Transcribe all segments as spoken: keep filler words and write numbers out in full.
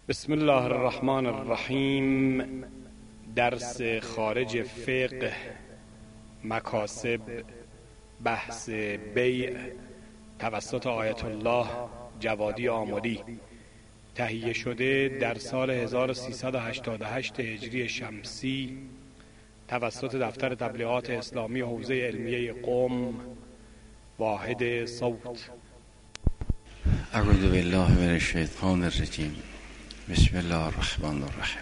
بسم الله الرحمن الرحیم. درس خارج فقه، مکاسب، بحث بیع توسط آیت الله جوادی آملی، تهیه شده در سال هزار و سیصد و هشتاد و هشت هجری شمسی توسط دفتر تبلیغات اسلامی حوزه علمیه قم، واحد صوت. اعوذ بالله من الشیطان الرجیم. بسم الله الرحمن الرحیم.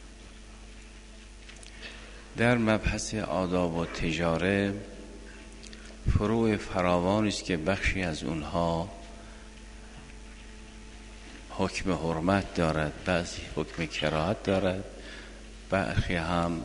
در مبحث آداب و تجاره فروع فراوانی است که بخشی از اونها حکم حرمت دارد، بعضی حکم کراهت دارد، برخی هم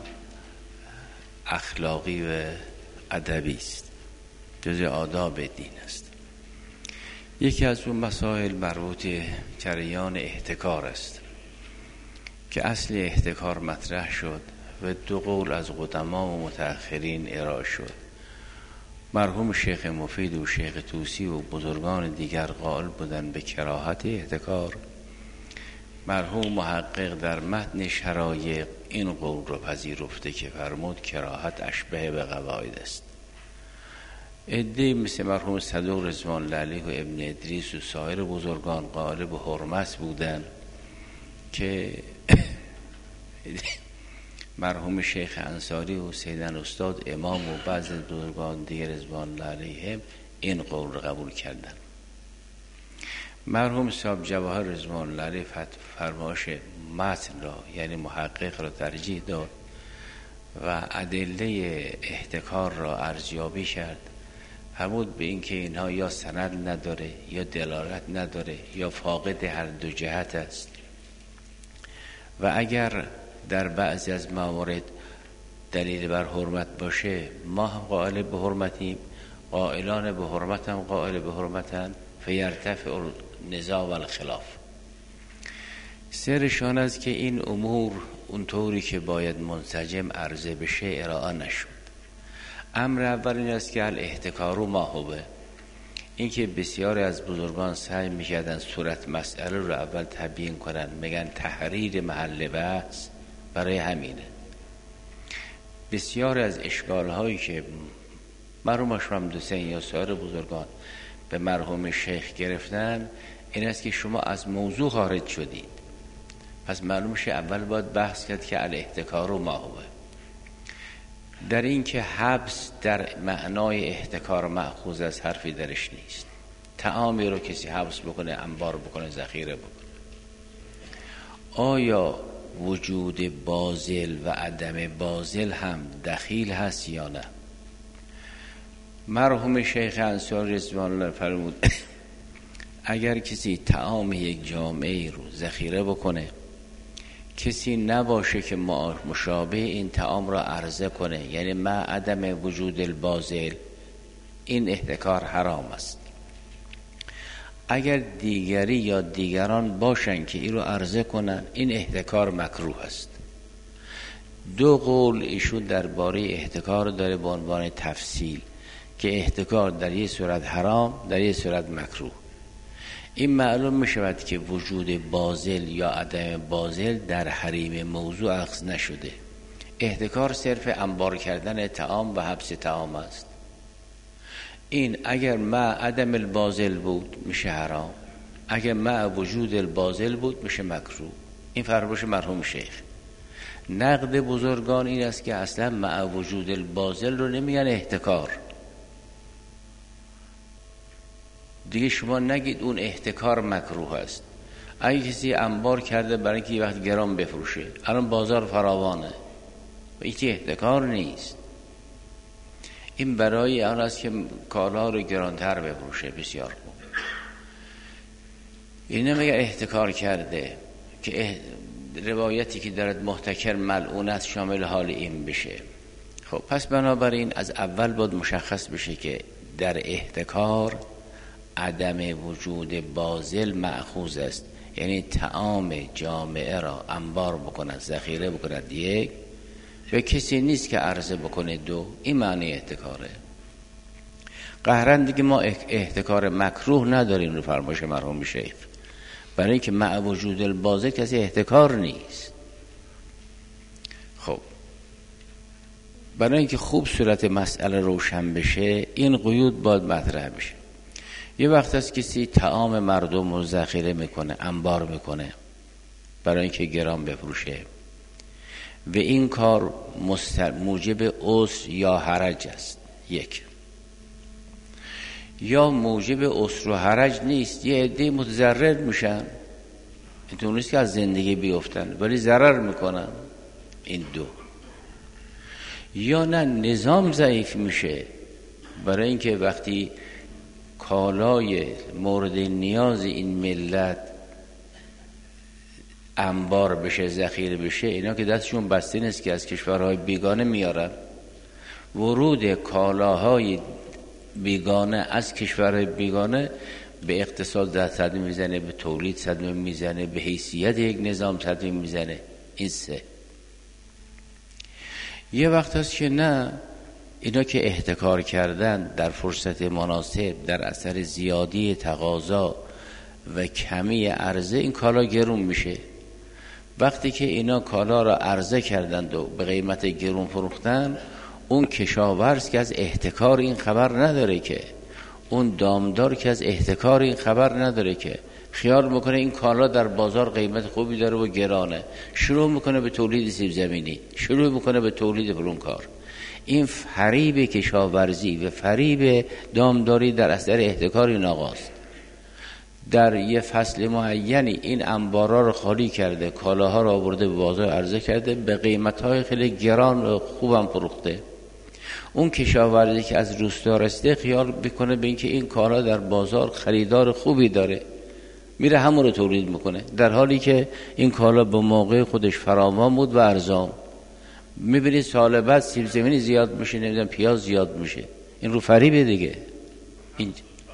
اخلاقی و ادبی است، جز آداب دین است. یکی از اون مسائل مربوط جریان احتکار است که اصل احتکار مطرح شد و دو قول از قدما و متأخرین ارائه شد. مرحوم شیخ مفید و شیخ طوسی و بزرگان دیگر قائل بودند به کراهت احتکار. مرحوم محقق در متن شرایع این قول رو پذیرفته که فرمود کراهت اشبه به قواعد است. عده‌ای مثل مرحوم صدوق رضوان الله علیه و ابن ادریس و سایر بزرگان قائل به حرمت بودند که مرحوم شیخ انصاری و سیدن استاد امام و بعض بزرگان دیگر رضوان الله علیهم این قول را قبول کردند. مرحوم صاحب جواهر رضوان الله علیه فرمایش متن را یعنی محقق را ترجیح داد و ادله احتکار را ارزیابی کرد. فرمود به این که اینها یا سند نداره یا دلالت نداره یا فاقد هر دو جهت است و اگر در بعضی از موارد دلیل بر حرمت باشه ما هم قائل به حرمتیم، قائلان به حرمت هم قائل به حرمتن، فیرتفع النزاع و الخلاف. سرشان است که این امور اونطوری که باید منسجم عرضه بشه ارائه نشد. امر اول این است که الاحتکار ما هوه، این که بسیاری از بزرگان سعی میکردن صورت مسئله رو اول تبیین کنن، میگن تحریر محل بحث برای همینه. بسیاری از اشکال هایی که مرحوم اشرف حسین یا سایر بزرگان به مرحوم شیخ گرفتن این است که شما از موضوع خارج شدید، پس معلوم شه اول باید بحث کرد که الاحتکار ما هوه. در این که حبس در معنای احتکار مأخوذ از حرفی درش نیست. طعامی رو کسی حبس بکنه، انبار بکنه، ذخیره بکنه، آیا وجود بازل و عدم بازل هم دخیل هست یا نه؟ مرحوم شیخ انصاری رضوان الله فرمود اگر کسی طعام یک جامعه رو ذخیره بکنه، کسی نباشه که مشابه این طعام را عرضه کنه، یعنی ما عدم وجود البازل، این احتکار حرام است. اگر دیگری یا دیگران باشن که این رو عرضه کنن، این احتکار مکروه است. دو قول ایشون درباره احتکار داره به عنوان تفصیل که احتکار در یک صورت حرام، در یک صورت مکروه. این معلوم می شود که وجود بازل یا عدم بازل در حریم موضوع اخذ نشده. احتکار صرف انبار کردن طعام و حبس طعام است. این اگر مع عدم البازل بود میشه حرام، اگر مع وجود البازل بود میشه مکروه. این فرمایش مرحوم شیخ. نقد بزرگان این است که اصلا مع وجود البازل رو نمیگن احتکار. دیگه شما نگید اون احتکار مکروه است. اگه کسی انبار کرده برای اینکه یه وقت گران بفروشه، الان بازار فراوانه و هیچ احتکار نیست. این برای آن است که کالا رو گرانتر بفروشه. بسیار خوب. این نمیگه احتکار کرده که روایتی که دارد محتکر ملعون است شامل حال این بشه. خب پس بنابراین از اول باید مشخص بشه که در احتکار عدم وجود بازل مأخوذ است، یعنی طعام جامعه را انبار بکند، ذخیره بکند یک، و کسی نیست که عرضه بکنه دو. این معنی احتکاره. قهرن دیگه ما احتکار مکروه نداریم رو فرمایش مرحوم شیخ. برای اینکه مع وجود الباطل کسی احتکار نیست. خب برای اینکه خوب صورت مسئله روشن بشه این قیود باید مطرح بشه. یه وقت هست کسی طعام مردم رو ذخیره میکنه، انبار میکنه برای اینکه گران بفروشه و این کار موجب عسر یا حرج است. یک یا موجب عسر و حرج نیست، یه عده متضرر میشن، اینطور نیست که از زندگی بیفتن ولی ضرر میکنن. این دو. یا نه نظام ضعیف میشه، برای اینکه وقتی کالای مورد نیاز این ملت انبار بشه، ذخیره بشه، اینا که دستشون بسته نیست که از کشورهای بیگانه میارن، ورود کالاهای بیگانه از کشورهای بیگانه به اقتصاد در صدمه میزنه، به تولید صدمه میزنه، به حیثیت یک نظام صدمه میزنه. این سه. یه وقت هست که نه، اینا که احتکار کردن در فرصت مناسب در اثر زیادی تقاضا و کمی عرضه این کالا گرون میشه. وقتی که اینا کالا را عرضه کردند و به قیمت گرون فروختن، اون کشاورز که از احتکار این خبر نداره، که اون دامدار که از احتکار این خبر نداره، که خیال میکنه این کالا در بازار قیمت خوبی داره و گرانه، شروع میکنه به تولید سیب زمینی، شروع میکنه به تولید فلان کار. این فریب کشاورزی و فریب دامداری در اثر احتکار این آقاست. در یه فصل معینی این انبارا رو خالی کرده، کالاها رو آورده به بازار عرضه کرده، به قیمت‌های خیلی گران و خوبم فروخته. اون کشاورزی که از روستا رسیده خیال بکنه به اینکه این کالا در بازار خریدار خوبی داره، میره همون رو تولید میکنه، در حالی که این کالا به موقع خودش فراوان بود و ارزان. میبینید سال بعد سیب زمینی زیاد میشه، نمیدونم پیاز زیاد میشه. این رو فریبه دیگه. این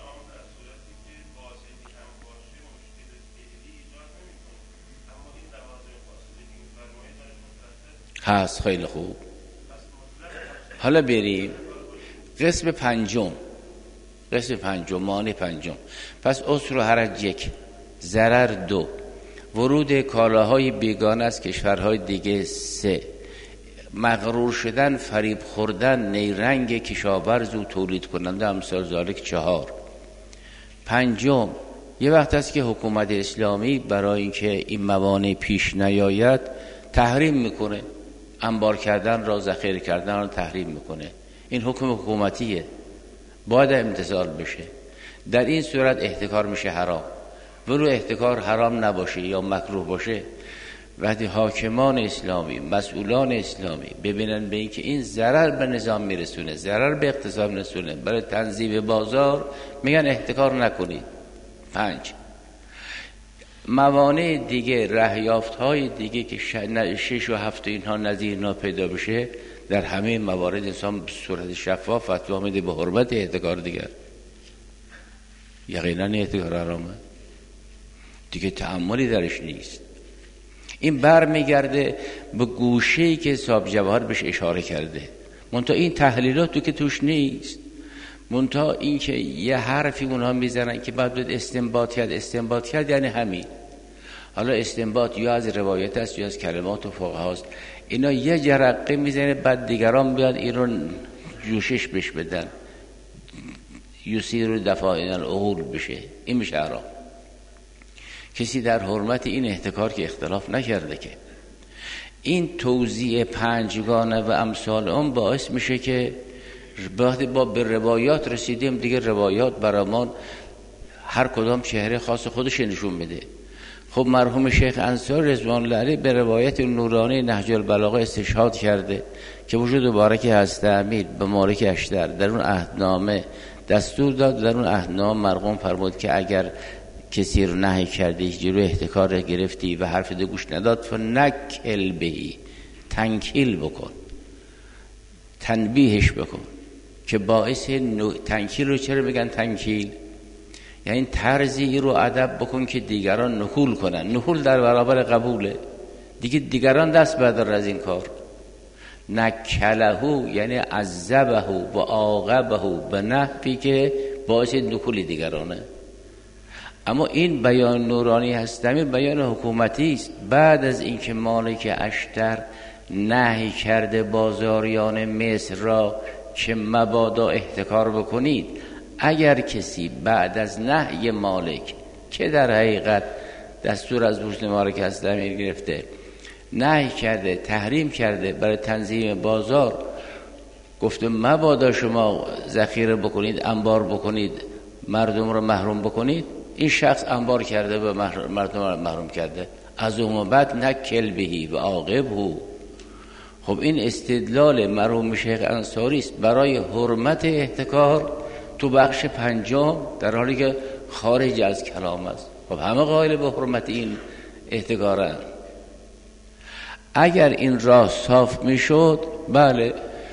هست. خیلی خوب. حالا بریم قسم پنجم. قسم پنجم، معنی پنجم. پس عسر و حرج یک، ضرر دو، ورود کالاهای بیگانه از کشورهای دیگه سه، مغرور شدن، فریب خوردن نیرنگ کشاورز و تولید کننده امثال ذالک چهار. پنجم، یه وقت هست که حکومت اسلامی برای اینکه این موانع پیش نیاید تحریم میکنه، انبار کردن را، ذخیره کردن را تحریم میکنه. این حکم حکومتیه، باید امتثال بشه. در این صورت احتکار میشه حرام. ولو احتکار حرام نباشه یا مکروه باشه، وقتی حاکمان اسلامی، مسئولان اسلامی ببینن به این که این ضرر به نظام میرسونه، ضرر به اقتصاد میرسونه، برای تنظیم بازار، میگن احتکار نکنید. پنج، موانع دیگه، رهیافت های دیگه که شش و هفت اینها نظیر اینا پیدا بشه، در همه موارد انسان به صورت شفاف فتوا میده به حرمت احتکار دیگر. یقینا احتکار حرامه دیگه، تأملی درش نیست. این بر میگرده به گوشه‌ای که صاحب جواهر بهش اشاره کرده، منتها این تحلیلات تو که توش نیست. منتها این که یه حرفی اونها میزنن که بعد باید استنباط کرد. استنباط کرد یعنی همین. حالا استنباط یا از روایت است یا از کلمات و فقها است. اینا یه جرقه میزنه، بعد دیگران بیاد این رو جوشش بش بدن، یسیر رو دفاعین العقول بشه. این میشه حرام. کسی در حرمت این احتکار که اختلاف نکرده. که این توزیع پنجگانه و امثال اون باعث میشه که وقتی با به روایات رسیدیم دیگه روایات برامون هر کدام چهره خاص خودش نشون میده. خب مرحوم شیخ انصاری رضوان الله علیه به روایت نورانی نهج البلاغه استشهاد کرده که وجود مبارک هست امیر به مالک اشتر در اون عهدنامه دستور داد، در اون عهدنامه مرقوم فرمود که اگر کسی رو نهی کردی، جلو احتکار گرفتی و حرف ده گوش نداد، فنکل بهی، تنکیل بکن، تنبیهش بکن. که باعث نو... تنکیل رو چرا میگن تنکیل؟ یعنی طرزی رو ادب بکن که دیگران نکول کنن. نکول در برابر قبوله دیگه، دیگران دست بردار از این کار. نکلهو یعنی عذبهو و عاقبهو به نحوی که باعث نکول دیگرانه. اما این بیان نورانی هستمی بیان حکومتی است. بعد از اینکه مالک اشتر نهی کرده بازاریان مصر را که مبادا احتکار بکنید، اگر کسی بعد از نهی مالک که در حقیقت دستور از حسن مالک اسلامی گرفته نهی کرده، تحریم کرده برای تنظیم بازار، گفته مبادا شما ذخیره بکنید، انبار بکنید، مردم رو محروم بکنید، این شخص انبار کرده و مردم رو محروم کرده. از اون بعد نکل بهی و عاقبه. خب این استدلال مرحوم شیخ انصاری است برای حرمت احتکار تو بخش پنجم، در حالی که خارج از کلام است. خب همه قائل به حرمت این احتکارند. اگر این راه صاف میشد، بله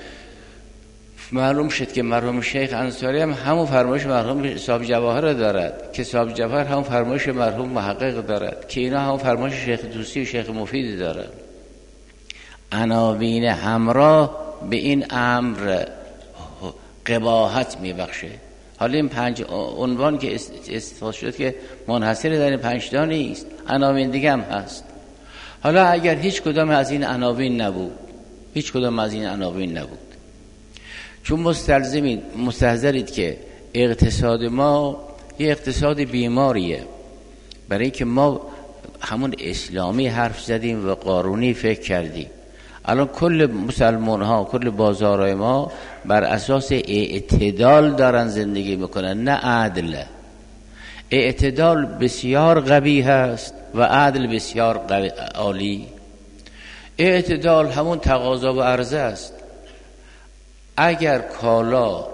معلوم شد که مرحوم شیخ انصاری هم همون فرمایش مرحوم صاحب جواهر دارد، که صاحب جواهر هم فرمایش مرحوم محقق دارد، که اینا هم فرمایش شیخ طوسی و شیخ مفید دارد. عناوین همراه به این امر قباحت میبخشه. حالا این پنج عنوان که استفاده شد که منحصر در این پنج تا نیست، عناوین دیگه هم هست. حالا اگر هیچ کدام از این عناوین نبود، هیچ کدام از این عناوین نبود، چون مستلزمید مستحضرید که اقتصاد ما یه اقتصاد بیماریه، برای که ما همون اسلامی حرف زدیم و قارونی فکر کردیم. الان کل مسلمان ها، کل بازارهای ما بر اساس اعتدال دارن زندگی میکنن، نه عدل. اعتدال بسیار قبیح است و عدل بسیار عالی. اعتدال همون تقاضا و عرضه است. اگر کالا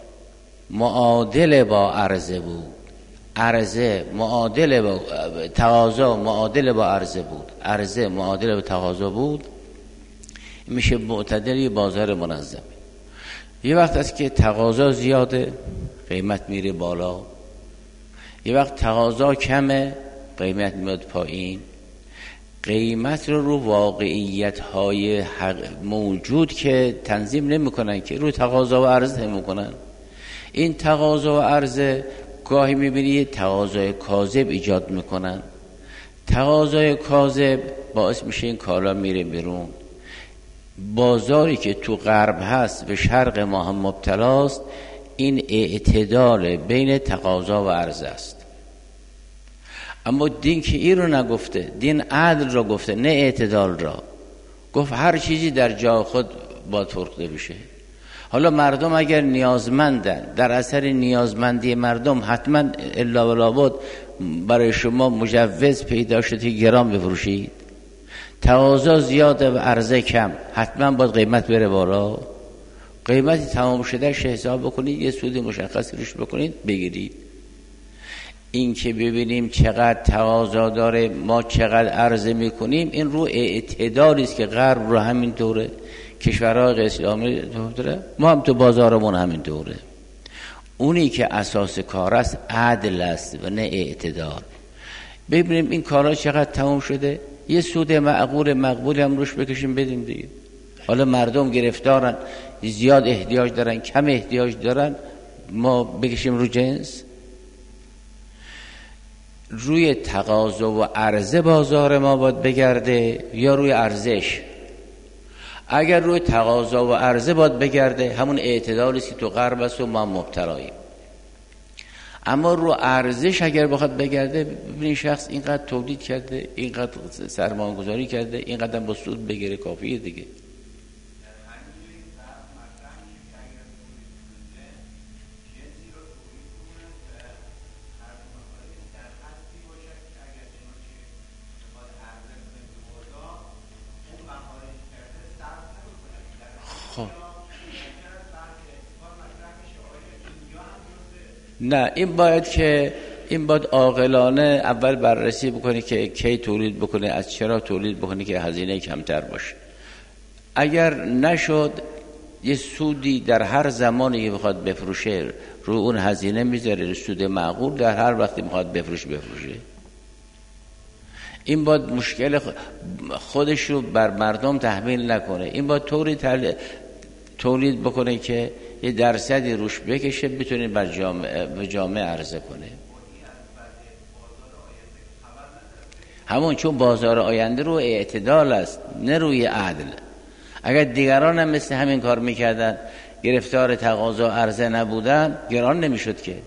معادل با عرضه بود، عرضه معادل با تقاضا معادل با عرضه بود، عرضه معادل با تقاضا بود، میشه معتدل بازار منظم. یه وقت است که تقاضا زیاده، قیمت میره بالا. یه وقت تقاضا کمه، قیمت میاد پایین. قیمت رو رو واقعیت های موجود که تنظیم نمی کنن، که رو تقاضا و عرضه میکنن. این تقاضا و عرضه گاهی میبینی تقاضای کاذب ایجاد میکنن. تقاضای کاذب باعث میشه این کالا میره بیرون. بازاری که تو غرب هست و شرق ما هم مبتلاست، این اعتدال بین تقاضا و عرضه است. اما دین که این رو نگفته، دین عدل رو گفته، نه اعتدال را. گفت هر چیزی در جا خود باید فروخته بشه. حالا مردم اگر نیازمندن، در اثر نیازمندی مردم حتما الا و لابد برای شما مجوز پیدا شده که گرام بفروشید. تقاضا زیاده و عرضه کم، حتما باید قیمت بره بالا. قیمتی تمام شده شه حساب بکنید، یه سود مشخص روش بکنید، بگیرید. این که ببینیم چقدر تقاضا داره، ما چقدر عرضه میکنیم، این رو اعتدالی است که غرب رو همین طوره، کشورهای اسلامی طوره، ما هم تو بازارمون همین طوره. اونی که اساس کار است عدل است و نه اعتدال. ببینیم این کارا چقدر تمام شده، یه سود معقول مقبول هم روش بکشیم بدیم دیگه. حالا مردم گرفتارن، زیاد احتیاج دارن، کم احتیاج دارن، ما بکشیم رو جنس. روی تقاضا و عرضه بازار ما باید بگرده یا روی ارزش؟ اگر روی تقاضا و عرضه باید بگرده، همون اعتدالی است که تو غرب است و ما مبتلاییم. اما رو ارزش اگر بخواد بگرده، ببینید شخص اینقدر تولید کرده، اینقدر سرمایه گذاری کرده، اینقدر با سود بگیره، کافیه دیگه. خب نه، این باید که این باید عاقلانه اول بررسی بکنی که کی تولید بکنه، از چرا تولید بکنه که هزینه کمتر باشه. اگر نشد یه سودی در هر زمانی بخواد بفروشه رو اون هزینه میذاره، سود معقول در هر وقتی بخواد بفروش بفروشه. این باید مشکل خودش رو بر مردم تحمیل نکنه. این باید طوری تولید بکنه که یه درصدی روش بکشه، بتونه بر جامعه به جامعه عرضه کنه. همون چون بازار آینده رو اعتدال است نه روی عدل. اگر دیگران هم مثل همین کار میکردن گرفتار تقاضا عرضه نبودن گران نمیشد که.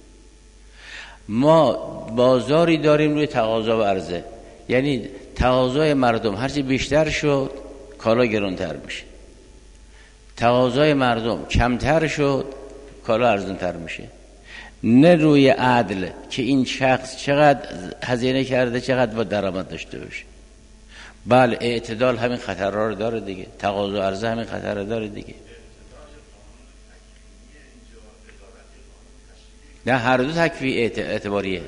ما بازاری داریم روی تقاضا و عرضه، یعنی تقاضای مردم هرچی بیشتر شد کالا گرانتر میشه، تقاضای مردم کمتر شد کالا ارزانتر میشه. نه روی عدل که این شخص چقدر هزینه کرده چقدر با درآمد داشته باشه. بله اعتدال همین خطرها رو داره دیگه، تقاضا و عرضه همین خطر رو داره دیگه. نه هر دو تکفی اعتباریه.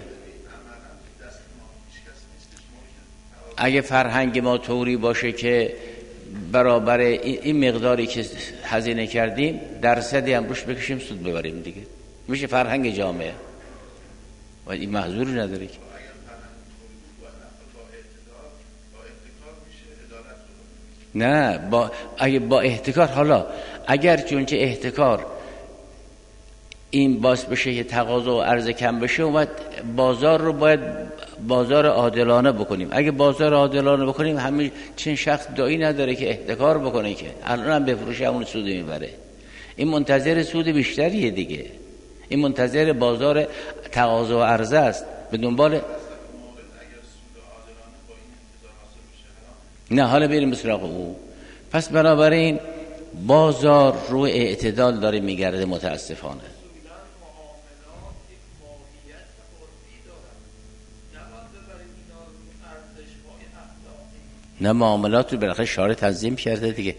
اگه فرهنگ ما طوری باشه که برابر این مقداری که هزینه کردیم درصدی هم روش بکشیم سود ببریم دیگه، میشه فرهنگ جامعه و این محظوری نداره که. نه با اگه با احتکار، حالا اگر چونچه احتکار این باعث بشه که تقاضا و عرضه کم بشه و بازار رو باید بازار عادلانه بکنیم. اگه بازار عادلانه بکنیم همین چند شخص دایی نداره که احتکار بکنه که الان هم بفروشه همون سود میبره. این منتظر سود بیشتریه دیگه، این منتظر بازار تقاضا و عرضه است به دنبال. نه حالا بریم سراغ او. پس بنابراین بازار روی اعتدال داره میگرده متاسفانه. نه معاملات رو بالاخره شارع تنظیم کرده دیگه.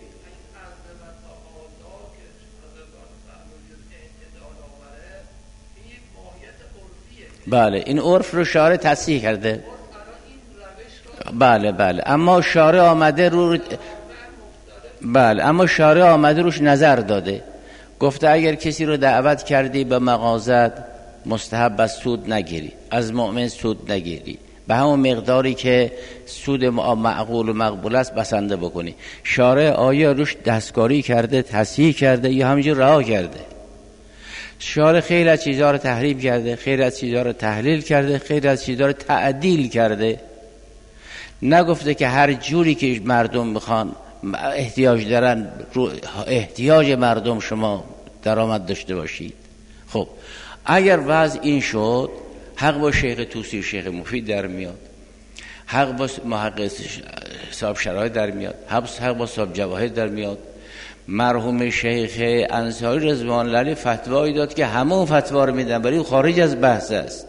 بله این عرف رو شارع تصحیح کرده. بله بله اما شارع آمده رو بله اما شارع آمده روش نظر داده، گفته اگر کسی رو دعوت کردی به مغازت مستحب از سود نگیری، از مؤمن سود نگیری، به همون مقداری که سود معقول و مقبول است بسنده بکنی. شارع آیا روش دستکاری کرده، تصحیح کرده یا همینجور رها کرده؟ شارع خیلی از چیزها رو تحریم کرده، خیلی از چیزها رو تحلیل کرده، خیلی از چیزها رو تعدیل کرده. نگفته که هر جوری که مردم میخوان احتیاج دارن رو احتیاج مردم شما درآمد داشته باشید. خب اگر وضع این شد حق با شیخ توسی شیخ مفید در میاد، حق با محقق صاحب شرایط در میاد، حق با صاحب جواهر در میاد. مرحوم شیخ انصاری رضوان الله علیه فتوایی داد که همون فتوا رو میدن برای خارج از بحث است.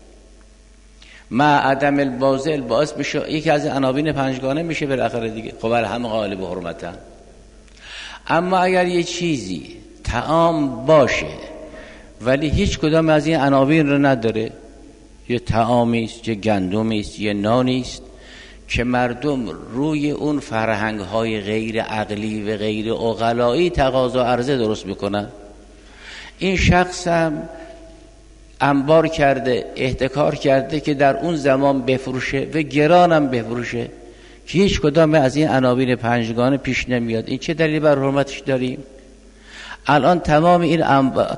ما عدم البازل باعث میشه یکی از عناوین پنجگانه میشه بالاخره دیگه. خب بر همه قائل به حرمتن. اما اگر یه چیزی طعام باشه ولی هیچ کدام از این عناوین رو نداره، یه طعامی است، یه گندمی است، یه نانی است که مردم روی اون فرهنگ های غیر عقلی و غیر عقلایی تقاضا عرضه درست میکنن، این شخص هم انبار کرده، احتکار کرده که در اون زمان بفروشه و گران هم بفروشه که هیچ کدام از این عناوین پنجگانه پیش نمیاد. این چه دلیلی بر حرمتش داریم؟ الان تمام این انب...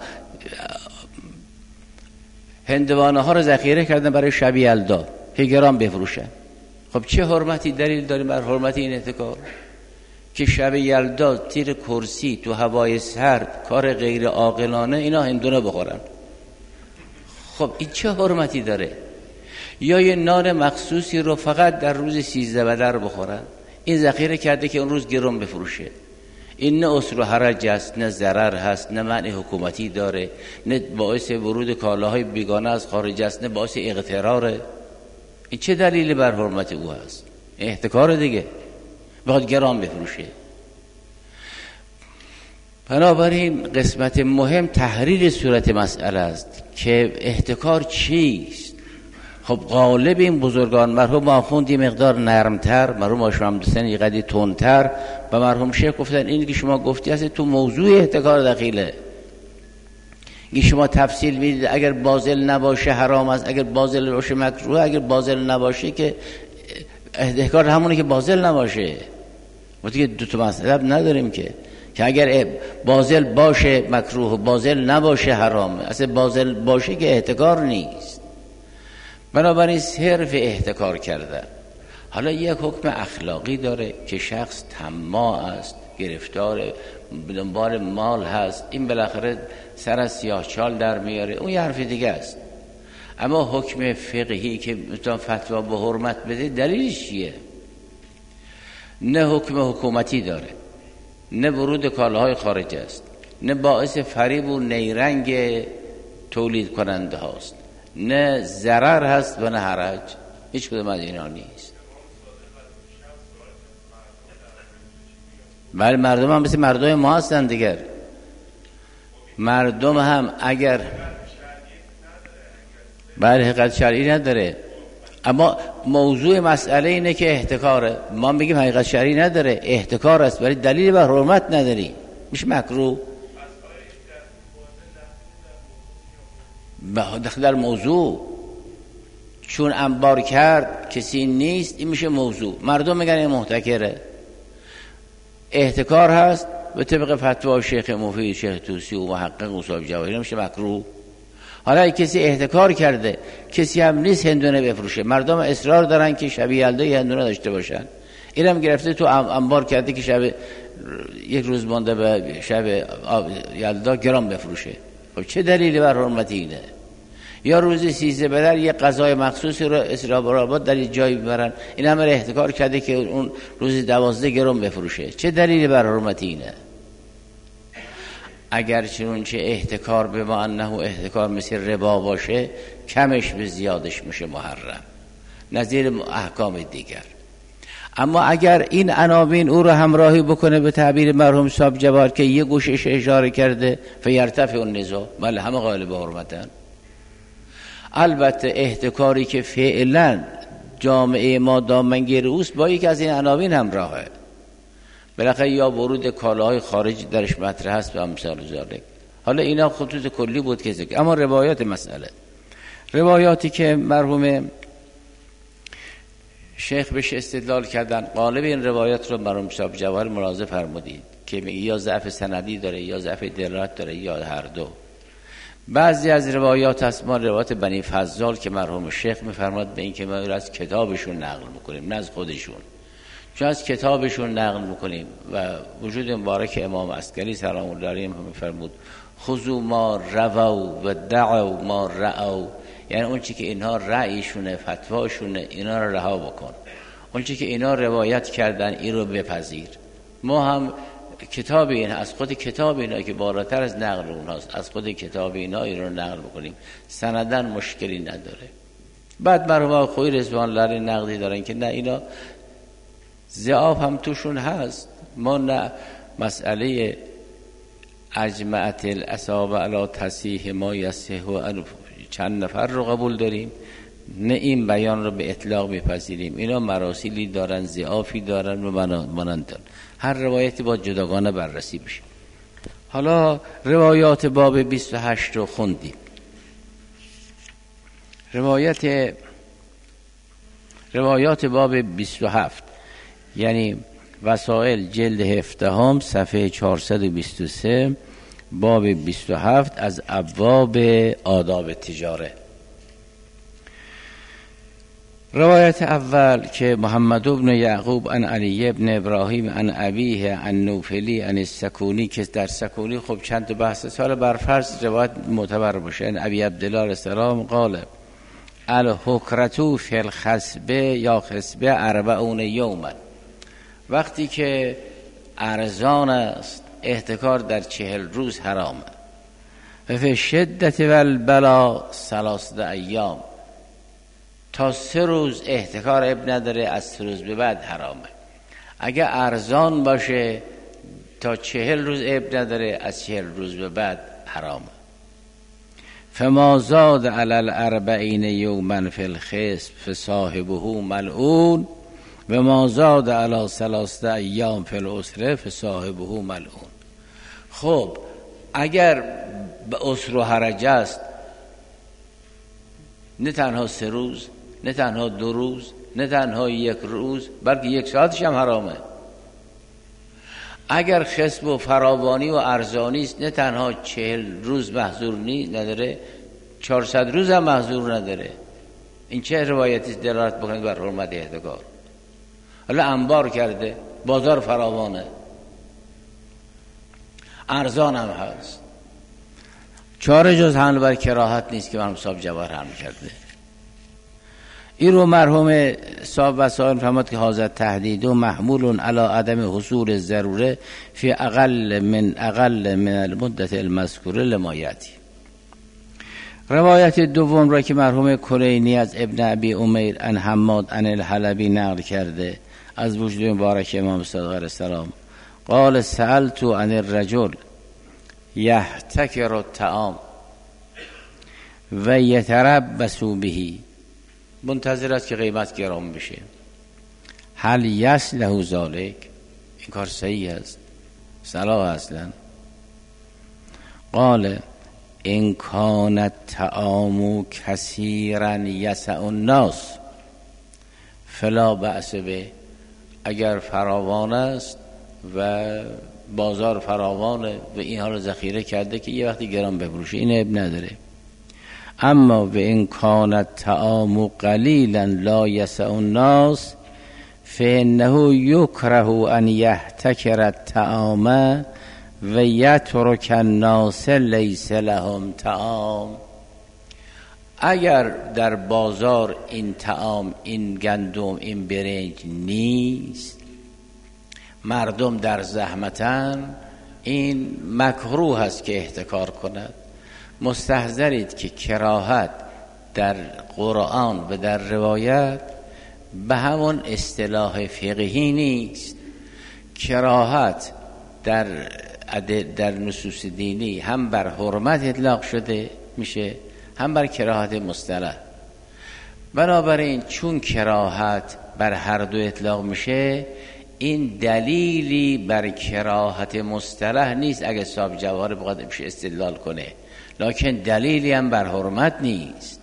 هندوانه ها رو ذخیره کردن برای شب یلدا که گران بفروشن. خب چه حرمتی دلیل داریم بر حرمت این احتکار که شب یلدا تیر کرسی تو هوای سرد کار غیر عاقلانه اینا هندونه بخورن؟ خب این چه حرمتی داره؟ یا یه نان مخصوصی رو فقط در روز سیزده بدر بخورن، این ذخیره کرده که اون روز گران بفروشه. این نه اصل و حرج است، نه ضرر هست، نه معنی حکومتی داره، نه باعث ورود کالاهای بیگانه از خارج است، نه باعث اغتراره. این چه دلیلی بر حرمت او هست؟ احتکار دیگه، بخواد گران بفروشه. بنابراین قسمت مهم تحریر صورت مسئله است که احتکار چیست. خب غالب این بزرگان مرحوم آخوندی مقدار نرمتر، مرحوم آشم حسین یه قدری تندتر و مرحوم شیخ گفتن این که شما گفتی هست تو موضوع احتکار دخیله. این شما تفصیل میدید اگر بازل نباشه حرام است، اگر بازل باشه مکروه، اگر بازل نباشه که احتکار همونه که بازل نباشه. ما دیگه دو تا مسئله نداریم که که اگر بازل باشه مکروه، بازل نباشه حرامه. اصلا بازل باشه که احتکار نیست. بنابراین صرف احتکار کردن. حالا یک حکم اخلاقی داره که شخص طماع است، گرفتار دنبال مال هست، این بالاخره سر از سیاه چال در میاره، اون یه حرف دیگه است. اما حکم فقهی که مثلا فتوا به حرمت بده دلیلش چیه؟ نه حکم حکومتی داره، نه ورود کالاهای خارجی است، نه باعث فریب و نیرنگ تولید کننده هاست، نه ضرر هست و نه حرج. هیچ کدوم از اینا نیست. ولی مردم هم مثل مردم ما هستن دیگر. مردم هم اگر بله حقیقت شرعی نداره، اما موضوع مسئله اینه که احتکاره. ما میگیم حقیقت شرعی نداره، احتکار است، ولی دلیل بر حرمت نداری، میشه مکروه. داخل در موضوع چون انبار کرد کسی نیست، این میشه موضوع. مردم میگن این محتکره، احتکار هست به طبق فتوای شیخ مفید، شیخ توسی و محقق و صاحب جواهری میشه مکروه. حالا کسی احتکار کرده، کسی هم نیست هندونه بفروشه، مردم اصرار دارن که شب یلدا هندونه داشته باشن، اینم گرفته تو انبار کرده که شب یک روز مانده به شب یلدا گرام بفروشه. خب چه دلیلی بر حرمت اینه؟ یا روز سیزده بدر یه غذای مخصوصی رو اسرائیل در جایی ببرن، این هم احتکار کرده که اون روز دوازده گرم بفروشه. چه دلیلی بر حرمت اینه؟ اگر چنونچه احتکار به ما انه احتکار مثل ربا باشه، کمش به زیادش میشه محرم، نظیر احکام دیگر. اما اگر این عناوین او رو همراهی بکنه به تعبیر مرحوم صاحب جوار که یه گوشش اشاره کرده فیرتفع النزاع، بله همه قائل به حرمتن. البته احتکاری که فعلا جامعه ما دامنگیر اوست با یک از این عناوین همراهه، بالاخره یا ورود کالاهای خارجی درش مطرح هست و امثال ذالک. حالا اینا خطوط کلی بود که ذکر. اما روایات مسئله، روایاتی که مرحوم شیخ بهش استدلال کردن، غالب این روایات رو مرحوم صاحب جواهر ملاحظه فرمودید که یا ضعف سندی داره یا ضعف دلالت داره یا هر دو. بعضی از روایات هست، ما روایات بنی فضال که مرحوم شیخ میفرماد به این که ما از کتابشون نقل میکنیم نه از خودشون، چون از کتابشون نقل میکنیم و وجود مبارک امام عسکری سلام الله علیه هم میفرمود خذوا ما رووا و دعوا ما رأوا، یعنی اون چی که اینها رأیشونه، فتواشونه، اینا رو رها بکن، اون چی که اینا روایت کردن این رو بپذیر. ما هم کتاب این از خود کتاب اینا که بالاتر از نقل اونهاست، از خود کتاب اینا این رو نقل بکنیم، سندن مشکلی نداره. بعد مرحوم خوی رضوان الله علیه نقدی دارن که نه اینا ضعاف هم توشون هست، ما نه مسئله اجمعت الاصابع علی تصحیح ما یصح و چند نفر رو قبول داریم، نه این بیان رو به اطلاق میپذیریم. اینا مراسیلی دارن، ضعافی دارن و مانند دارن. هر روایتی با جداگانه بررسی بشه. حالا روایات باب بیست و هشت رو خوندیم. روایت روایات باب بیست و هفت یعنی وسائل جلد هفدهم صفحه چهارصد و بیست و سه، باب بیست و هفت از ابواب آداب تجاره. روایت اول که محمد بن یعقوب عن علی بن ابراهیم عن ابیه عن نوفلی عن السکونی، که در سکونی خب چند بحث سال برفرض روایت معتبر باشه. ان ابی عبدالله علیه السلام قال الحکرتو فی الخصبه یا خصبه اربعون یوما، وقتی که ارزان است احتکار در چهل روز حرامه. و فی شدت و البلا ثلاثه ایام، تا سه روز احتکار اب نداره، از سه روز به بعد حرامه. اگه ارزان باشه تا چهل روز اب نداره، از چهل روز به بعد حرامه. فما زاد علی الاربعین یوما فی الخصب فصاحبه ملعون و ما زاد علی ثلاثه ایام فی الاسره فصاحبه ملعون. خب اگر به اسر و حرج است، نه تنها سه روز، نه تنها دو روز، نه تنها یک روز، بلکه یک ساعتش هم حرامه. اگر خصب و فراوانی و ارزانی است، نه تنها چهل روز محظور نی نداره، چهارصد روز هم محظور نداره. این چه روایتی دلالت بکنه بر حرمت احتکار؟ حالا انبار کرده، بازار فراوانه، ارزان هم هست، چاره جز حمل بر کراهت نیست که مرحوم صاحب جواهر حمل کرده. این رو مرحوم صاحب وسائل فرمود که هذا تهدید و محمول علی عدم حصول ضروره فی اقل من اقل من المدت المذکوره لمایتی. روایت دوم را که مرحوم کلینی از ابن ابی امیر ان حماد ان الحلبی نقل کرده از وجود مبارک امام صادق علیه السلام قال سألت عن الرجل یحتکر الطعام و یتربص به، منتظر است که قیمت گران بشه، هل یصلح ذلک؟ این کار صحیح است، صلاح اصلا؟ قال ان کان الطعام کثیرا یسع الناس فلا بأس به، اگر فراوان است و بازار فراوانه و این حال ذخیره کرده که یه وقتی گران بفروشه، این عیب نداره. اما و ان کان الطعام قلیلا لا یسع الناس فانه یکره ان یحتکر الطعام و یترک الناس لیس لهم طعام. اگر در بازار این طعام، این گندم، این برنج نیست، مردم در زحمتن، این مکروه است که احتکار کند. مستحضرید که کراهت در قرآن و در روایت به همون اصطلاح فقهی نیست. کراهت در در نصوص دینی هم بر حرمت اطلاق شده میشه، هم بر کراهت مصطلح. بنابراین چون کراهت بر هر دو اطلاق میشه، این دلیلی بر کراهت مصطلح نیست اگه صاحب جواهر بخواد بشه استدلال کنه، لکن دلیلی هم بر حرمت نیست.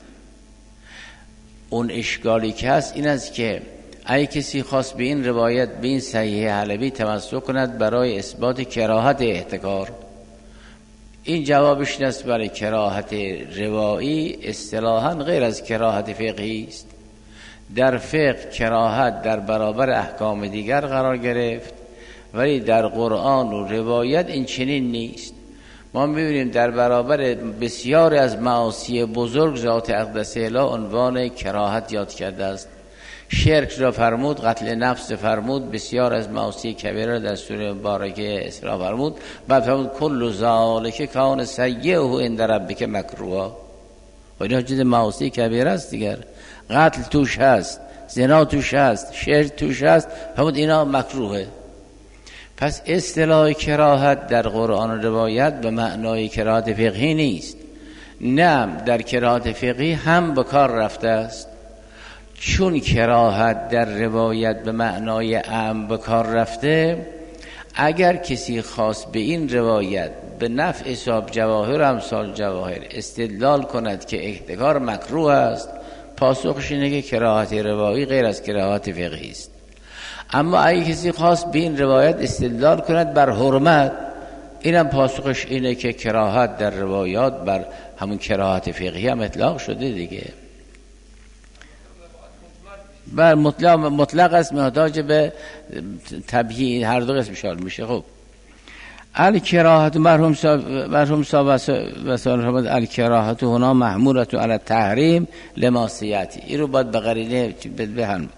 اون اشکالی که هست این است که اگه کسی خواست به این روایت، به این صحیح حلبی تمسک کند برای اثبات کراهت احتکار، این جوابش این است برای کراهت روایی اصطلاحاً غیر از کراهت فقهی است. در فقه کراهت در برابر احکام دیگر قرار گرفت، ولی در قرآن و روایت این چنین نیست. ما می‌بینیم در برابر بسیاری از معاصی بزرگ ذات اقدس اله عنوان کراهت یاد کرده است. شرک را فرمود، قتل نفس فرمود، بسیار از معاصی کبیره در سوره مبارکه اسراء فرمود، بعد فرمود کل ذالک کان سیئه عند ربک مکروها. و اینا چیز معاصی کبیره است دیگر. قتل توش هست، زنا توش هست، شرک توش هست، فرمود اینا مکروهه. پس اصطلاح کراهت در قرآن و روایت به معنای کراهت فقهی نیست. نه، در کراهت فقهی هم به کار رفته است. چون کراهت در روایت به معنای عام به کار رفته، اگر کسی خواست به این روایت به نفع صاحب جواهر امثال جواهر استدلال کند که احتکار مکروه است، پاسخش اینه که کراهت روایی غیر از کراهت فقهی است. اما اگه کسی خواست به این روایت استدلال کند بر حرمت، اینم پاسخش اینه که کراهت در روایات بر همون کراهت فقهی هم اطلاق شده دیگه. بر مطلق مطلق است، محتاج به تبیین هر دو قسم شامل میشه. خب الکراهت مرحوم صاحب مرحوم صاحب وسائل فرمود الکراهت هنا محموله علی التحریم لماسیتی. این رو باید به قرینه بهم.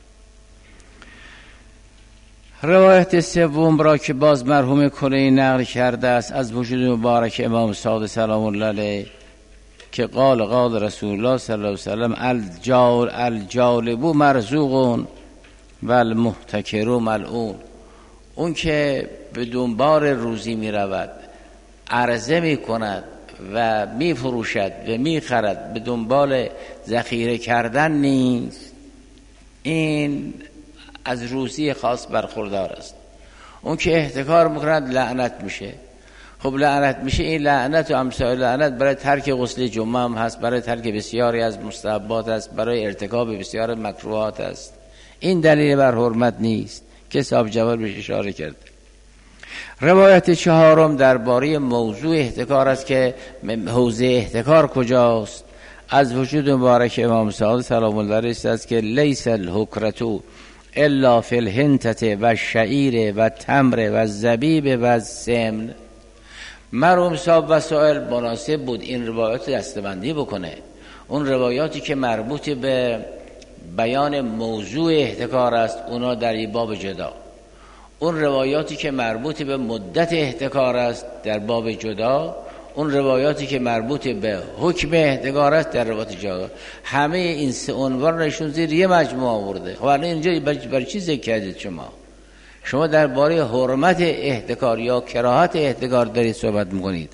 روایت سوم را که باز مرحوم کلینی نقل کرده است از وجود مبارک امام صادق سلام الله علیه که قال قال رسول الله صلی الله علیه وسلم الجال الجالب مرزوق و المحتکر ملعون. اون که به دنبال روزی می رود، عرضه می کند و می فروشد و می خرد، به دنبال ذخیره کردن نیست، این از روزی خاص برخوردار است. اون که احتکار میکند لعنت میشه. خب لعنت میشه، این لعنت و امثال لعنت برای ترک غسل جمعه هم هست، برای ترک بسیاری از مستحبات است، برای ارتکاب بسیار مکروهات است. این دلیل بر حرمت نیست که صاحب جواهر بهش اشاره کرد. روایت چهارم درباره موضوع احتکار است که حوزه احتکار کجاست. از وجود مبارک امام صادق سلام الله علیه است که لیس الحکرتو الا فی الهنتة و شعیر و تمر و زبیب و سمن. مرحوم صاحب وسائل مناسب بود این روایات دستبندی بکنه. اون روایاتی که مربوط به بیان موضوع احتکار است اونا در این باب جدا، اون روایاتی که مربوط به مدت احتکار است در باب جدا، اون روایاتی که مربوط به حکم احتکار است در روایات جدا. همه این سه عنوان نشون زیر یه مجموعه آورده. خب الان اینجا برای چی ذکر کردید شما؟ شما درباره حرمت احتکار یا کراهت احتکار دارید صحبت میکنید.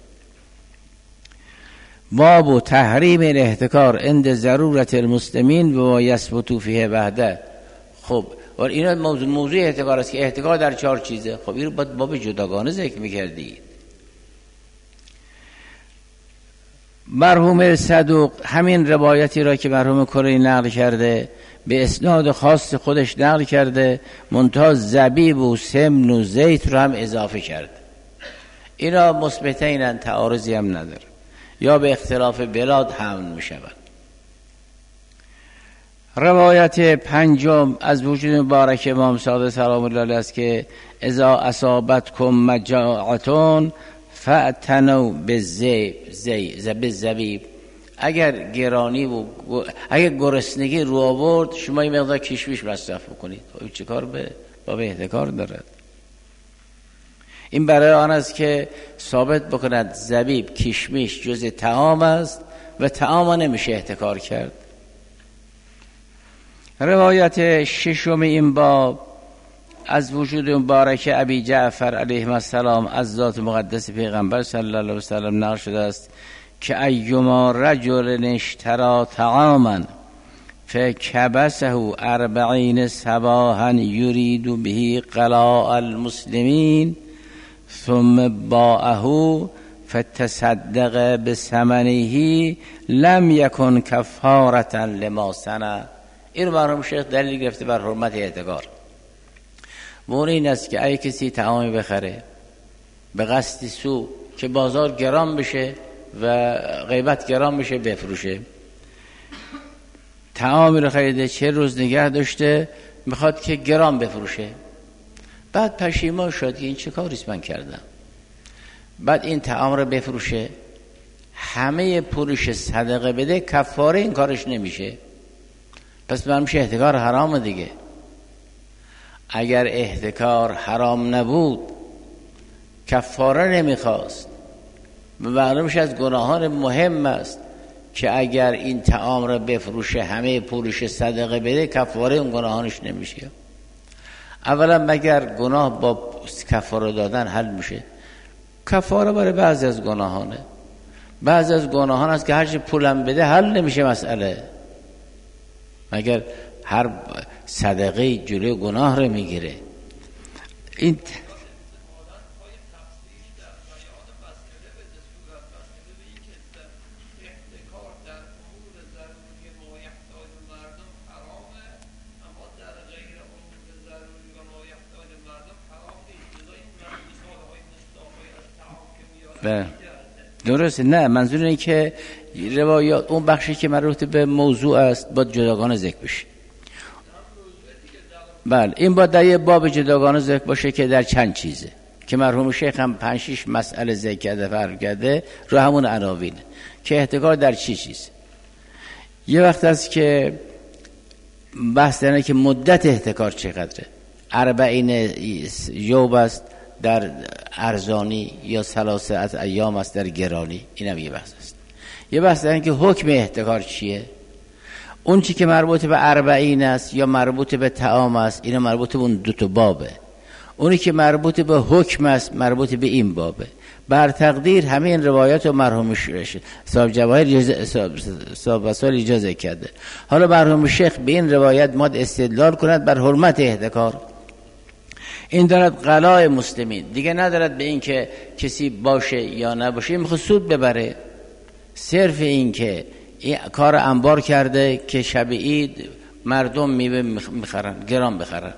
باب تحریم الاحتکار عند ضرورت المسلمین و ما یثبت فیه وحده. خب و اینا موضوع موضوع احتکار است که احتکار در چهار چیزه. خب این رو باید باب جداگانه ذکر میکردید. مرحوم صدوق همین روایتی را که مرحوم کری نقل کرده به اسناد خاص خودش نقل کرده، منتها زبیب و سمن و زیت رو هم اضافه کرد. اینا مثبتینن، تعارضی هم نداره، یا به اختلاف بلاد حمل می شود. روایت پنجم از وجود مبارک امام صادق سلام الله علیه است که اذا اصابتکم مجاعتون فاعتنوا بالزیب زبیب زبیب. اگر گرانی و اگر گرسنگی رو آورد شما این مقدار کشمش مصرف بکنید. خب چه کار به باب احتکار دارد؟ این برای آن است که ثابت بکند زبیب کشمش جز طعام است و طعام نمیشه احتکار کرد. روایت ششم این باب از وجود مبارک ابی جعفر علیه السلام از ذات مقدس پیغمبر صلی الله علیه و سلم نقل شده است که ایما رجل اشترى طعاما فکبسه اربعین صباحا یرید به قلاء المسلمین ثم باعه فتصدق بثمنه لم یکن کفارة لما صنع. این مرحوم شیخ دلیل گرفته بر حرمت احتکار. و اون این است که اگه کسی طعامی بخره به قصد سو که بازار گران بشه و قیمت گران بشه بفروشه، طعامی رو خریده چه روز نگه داشته میخواد که گران بفروشه، بعد پشیمان شد که این چه کاریست من کردم، بعد این طعام رو بفروشه، همه پولش صدقه بده، کفاره این کارش نمیشه. پس من میشه احتکار حرام دیگه. اگر احتکار حرام نبود کفاره نمیخواست، معلومش از گناهان مهم است که اگر این طعام را بفروشه همه پولش صدقه بده کفاره اون گناهانش نمیشه. اولا مگر گناه با کفاره دادن حل میشه؟ کفاره برای بعضی از گناهانه، بعضی از گناهان است که هرچی پولم بده حل نمیشه مسئله. مگر هر صدقه جلوی گناه رو میگیره؟ این درسته. نه منظور اینه که روایات اون بخشی که مربوط به موضوع است باید جداگانه ذکر بشه. بله این باید در یه باب جداگانه ذکر باشه که در چند چیزه که مرحوم شیخ هم پنج شش مسئله ذکر کرده فرق کرده رو همون عناوین که احتکار در چی چیز. یه وقت است که بحث داره که مدت احتکار چقدره، اربعین یوم است در ارزانی یا ثلاثه از ایام است در گرانی. اینم یه بحث است. یه بحث داره که حکم احتکار چیه. اون چی که مربوط به اربعین است یا مربوط به طعام است اینا مربوط به اون دو تا بابه. اونی که مربوط به حکم است مربوط به این بابه. بر تقدیر همه این روایات رو مرحوم شیخ صاحب جواهر صاحب وسائل اجازه کرده. حالا مرحوم شیخ به این روایت ماد استدلال کند بر حرمت احتکار. این دارد قلاء مسلمین، دیگه ندارد به این که کسی باشه یا نباشه میخواد سود ببره. صرف این که این کار انبار کرده که شب عید مردم میوه میخرن گران بخرن.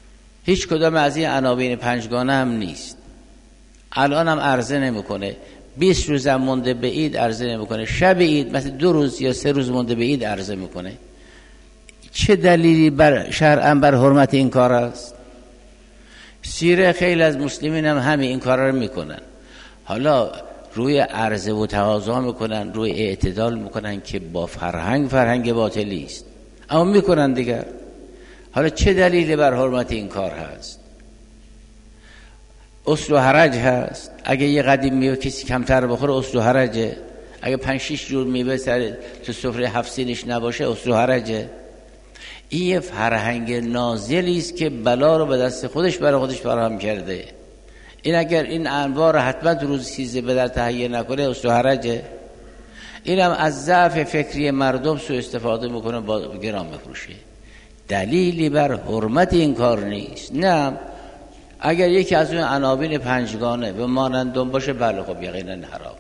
هیچ کدام از این عناوین پنجگانه هم نیست. الان هم عرضه نمیکنه. بیست روز مونده به عید عرضه نمیکنه، شب عید مثلا دو روز یا سه روز مونده به عید عرضه میکنه. چه دلیلی بر شرعاً بر حرمت این کار است؟ سیره خیلی از مسلمین هم همین این کار رو میکنن. حالا روی عرضه و تقاضا میکنن، روی اعتدال میکنن که با فرهنگ فرهنگ باطلی است، اما میکنن دیگر. حالا چه دلیلی بر حرمت این کار هست؟ اصل و حرج هست. اگه یه قدیم میوه کسی کمتر بخوره اصل و حرجه، اگه پنج شش جور میوه سر تو سفره هفت سینش نباشه اصل و حرجه. این یه فرهنگ نازلی است که بلا رو به دست خودش برای خودش فراهم کرده. این اگر این انواع رو حتما تو روز سیزده به در تهیه نکنه اصل و حرجه. این هم از ضعف فکری مردم سوء استفاده میکنه، با گران میفروشه. دلیلی بر حرمت این کار نیست. نه، اگر یکی از اون عناوین پنجگانه به مانندون باشه بله خب یقینا حرام.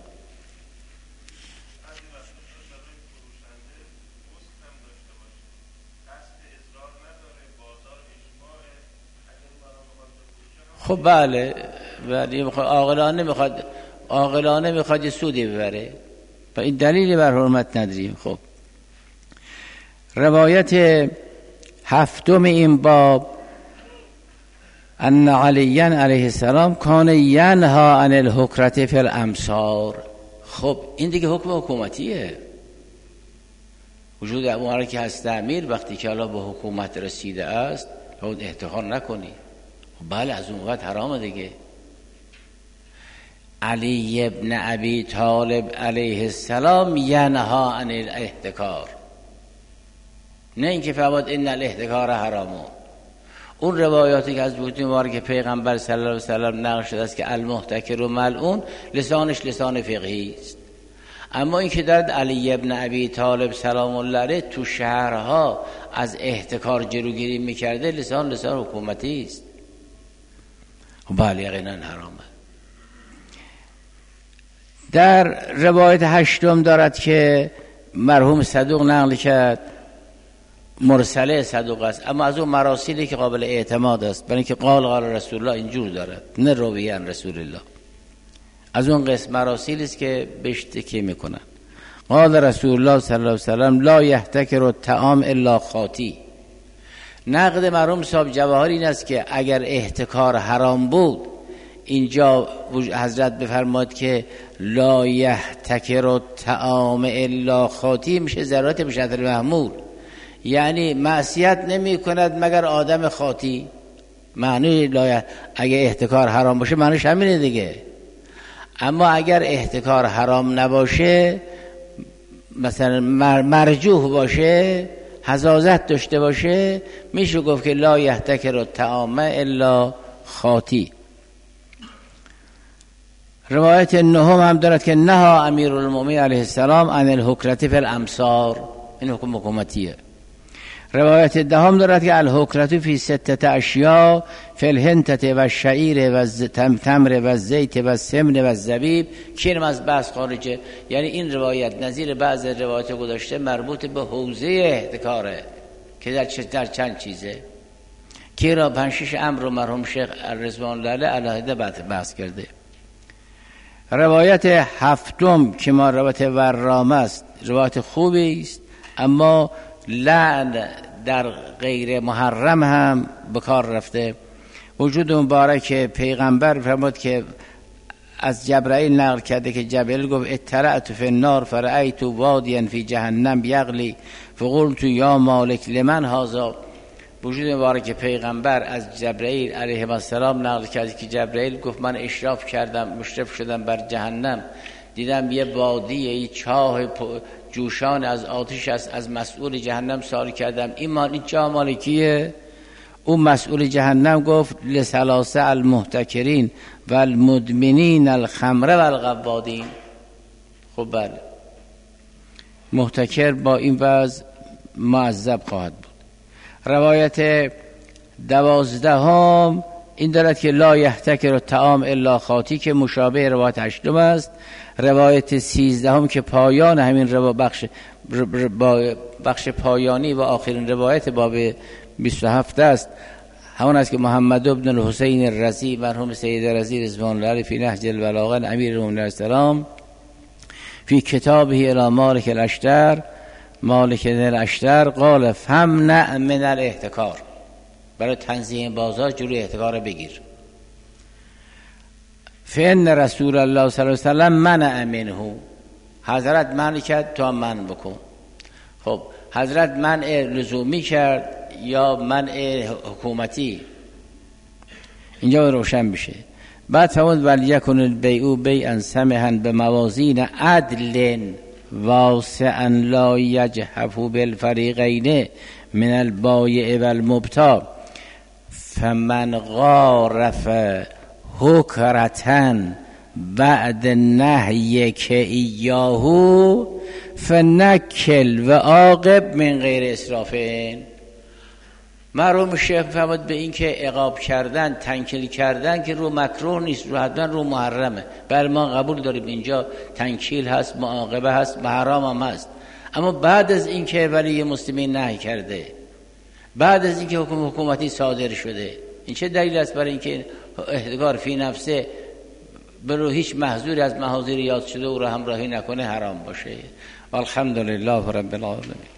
خب بله، ولی عاقلانه میخواد عاقلانه میخواد یه سودی ببره و این دلیلی بر حرمت نداریم. خب روایت هفتم این باب ان علی علیه السلام کان ینها عن الحکرة فی الامصار. خب این دیگه حکم حکومتیه. وجود امور که هست امیر وقتی که الله به حکومت رسیده است باید احتقار نکنی. بله از اون وقت حرامه دیگه. علی ابن ابی طالب علیه السلام ینها عن الاحتکار، نه اینکه فقط ان الاحتکار حرامه. اون روایاتی که از بود مبارک که پیغمبر صلی الله علیه و سلم نقل شده است که المحتکر و ملعون، لسانش لسان فقهی است. اما این که دارد علی ابن ابی طالب سلام الله علیه تو شهرها از احتکار جلوگیری میکرده، لسان لسان حکومتی است. بله یقینا حرامه. در روایت هشتم دارد که مرحوم صدوق نقل کرد، مرسله صدوق است اما از اون مراسیلی که قابل اعتماد است، برای اینکه قال قال رسول الله اینجور دارد، نه رویان رسول الله. از اون قسم مراسیلی است که بهش تکیه میکنن. قال رسول الله صلی الله علیه و سلم لا یحتکر الطعام الا خاطی. نقد مرحوم صاحب جواهر این است که اگر احتکار حرام بود، اینجا حضرت بفرماد که لا یحتکر الطعام الا خاطی، میشه ضرورت به شرط محمول، یعنی معصیت نمی کند مگر آدم خاطی. معنی لا، اگر احتکار حرام باشه معنیش همینه دیگه. اما اگر احتکار حرام نباشه، مثلا مرجوح باشه، حزازت داشته باشه، میشه گفت که لا یحتکر الطعام الا خاطی. روایت نهم هم دارد که نها امیر المؤمنین علیه السلام عن الحکرة فی الامصار. این حکم حکومتیه. روایت دهم دارد که الحکرة فی ستة اشیاء فی الهنتة و الشعیر و التمر و الزیت و السمن و الزبیب، که اینم از بحث خارجه. یعنی این روایت نظیر بعض روایات گذاشته مربوط به حوزه احتکاره که در, در چند چیزه که را پنج شش امر رو مرحوم شیخ رضوان الله علیه علیه بحث کرده. روایت هفتم که ما روایت ورام است، روایت خوبی است اما لعن در غیر محرم هم به کار رفته. وجود مبارک پیغمبر فرمود که از جبرائیل نقل کرده که جبرائیل گفت اطلعت فی النار فرأیت وادیا فی جهنم یغلی فقلت یا مالک لمن هذا. وجود مبارک پیغمبر از جبرائیل علیه السلام نقل کرده که جبرائیل گفت من اشراف کردم، مشرف شدم بر جهنم، دیدم یه وادی، یه چاه جوشان از آتش است، از مسئول جهنم سوال کردم این مال این چاه مالکیه؟ اون مسئول جهنم گفت لثلاثه المحتکرین و المدمنین الخمر و القوادین. خب بله، محتکر با این وضع معذب خواهد بود. روایت دوازدهم این دارد که لا یحتکر الطعام الا خاطی که مشابه روایت هشتم است. روایت سیزدهم که پایان همین روایت بخش بخش پایانی و آخرین روایت باب بیست و هفت است، همون است که محمد ابن الحسین الرضی مرحوم سید رضی رضوان الله علیه فی نهج البلاغه امیر المؤمنین السلام فی کتابه الی مالک الاشتر مالک الاشتر قال فمنع من الاحتکار، برای تنظیم بازار جلوی احتکار بگیر. فان رسول الله صلی الله علیه و سلم منع منه، حضرت منع کرد تو هم منع بکن. خب حضرت منع لزومی کرد یا منع حکومتی؟ اینجا روشن بشه. بعد فرمود ولیکن البیع بیعا سمحا بموازین عدل واسعا لا یجحف بالفریقین من البایع والمبتاع فمن غارف حکرتن بعد نهی که ایاهو فنکل و عاقب من غیر اسرافین. مرحوم شیخ فرمود به این که عقاب کردن تنکیل کردن که رو مکروه نیست، رو حتما رو محرمه. بله ما قبول داریم اینجا تنکیل هست، معاقبه هست، حرام هم هست، اما بعد از این که ولی مسلمین نهی کرده، بعد از این که حکم حکومتی صادر شده، این چه دلیل است برای اینکه احتکار فی نفسه برو هیچ محظوری از محاذیر یاد شده او را همراهی نکنه حرام باشه؟ والحمدلله رب العالمین.